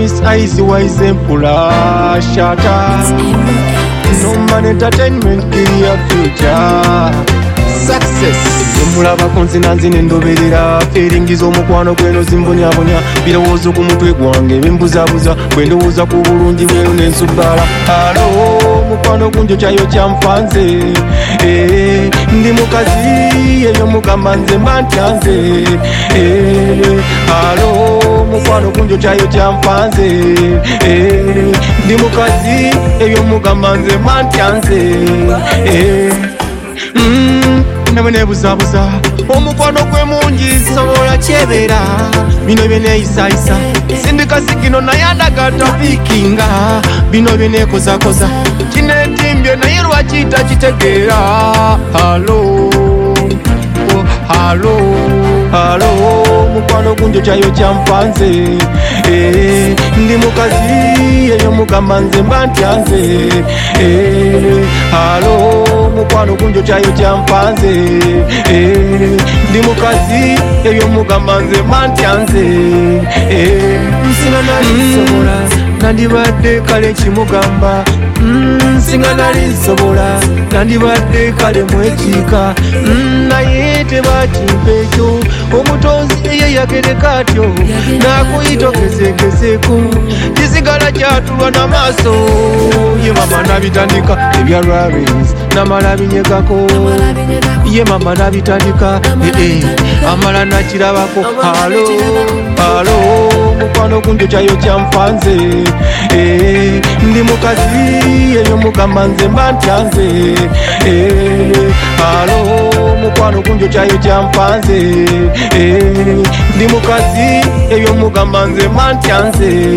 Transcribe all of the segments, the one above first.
Miss Ice Wise Empula Shata. No man entertainment kill your future. Success. Mulaba konsinanzi nendoberera feringizo mukwano gweno zimbonyabonya birowoozo ku mutwe gwange bimbuzabuza bwe ndowooza ku bulungi bweno nensubala. Alo mukwano gunjo kyayo kyamfanze ndi mukazi eyo mugamba nze mba ntyanze. Alo mukwano gunjo kyayo kyamfanze ndi mukazi eyo mugamba nze mba ntyanze. Never nebuzabuza omukwano gwe mungi sobola kyebera bino byeneyisaayisa sindikasikino naye andagata bikinga bino byenekozakoza kinetimbye naye lwakiyita kitegeera. Halo halo halo mukwano gunjo kyayo kyamfanze ndi mukazi eyo mugamba nze mba ntyanze. Halo mukwano gunjo kyayo kyamfanze ndi mukazi eyo mugamba nze mba ntyanze. Nsinga nalisobola nandibadde kale kimugamba nsinga nalisobola nandibadde kale mwekiika naye tebakimpa ekyo omutonzi eye yagereka atyo nakuyitokezekezeku kisigala kyatulwa n'amaaso ye mama nabitandika ebya Ravens namala binyegako ye mama nabitandika amala nakirabako. Halo halo mukwano gunjo kyayo kyamfanze ndi mukazi eyo mugamba nze mba ntyanze. Halo mukwano gunjo kyayo kyamfanze ndi mukazi eyo mugamba nze mba ntyanze.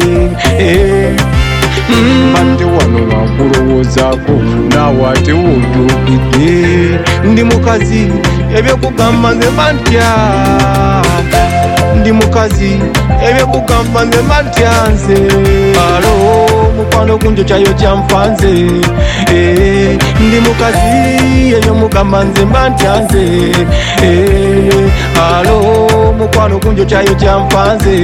Ate wano wakulowoozaako naawe ate wotuukidde ndi mukazi ebyokugamba nze mba ntya ndi mukazi ebyokugamba nze mba ntyanze. Alo mukwano gunjo kyayo kyamfanze ndi mukazi eyo mugamba nze mba ntyanze. Alo mukwano gunjo kyayo kyamfanze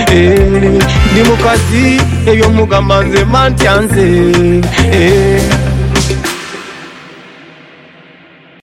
ndi mukazi eyo mugamba nze mba ntyanze.